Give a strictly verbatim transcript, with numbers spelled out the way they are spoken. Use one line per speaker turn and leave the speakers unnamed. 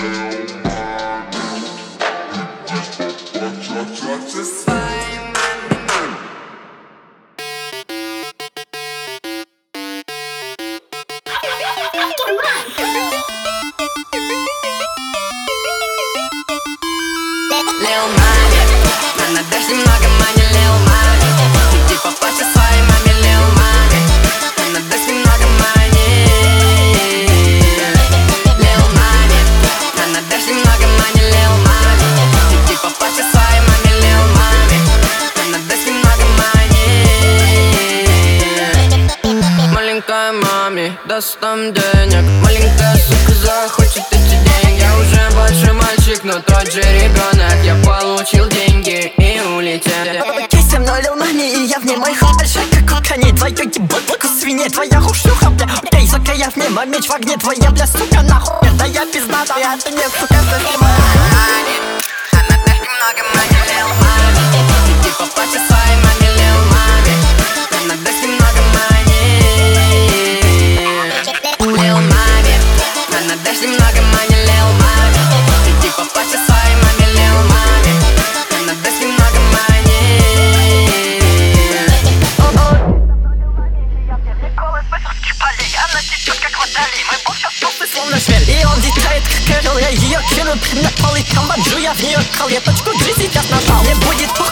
Лил Мани, она даст немного мани, Лил Мани. Иди попасть своей маме, Лил Мани. Она даст немного мани. Лил Мани, она даст немного мани, Лил Мани. Иди попасть своей маме, Лил Мани. Она даст немного мани. Маленькая маме даст нам денег. Маленькая сука захочет эти деньги. Я уже большой мальчик, но тот же ребенок. Я получил деньги и улетел.
Есть со мной Лил Мани, и я в ней мой хороший, как у коней. Твою ебалку свиней, твоя хушлюха, бля. Окей, сука, я в ней мой меч в огне. Твоя, бля, сука, нахуй. Да я пиздатая, а ты не, сука, совсем.
Она даст немного мани, Лил Мани. Иди попасть своей маме, Лил Мани. Она даст немного мани. Лил Мани, она даст немного мани, Лил Мани. Иди попасть своей маме, Лил Мани. Она даст немного мани.
Она течет, как водолей. Мой бог сейчас толстый, словно шмель. И он летает, как орел. Я ее кину на пол и комбаджу. Я в нее кал. Я точку G сейчас нажал. Не будет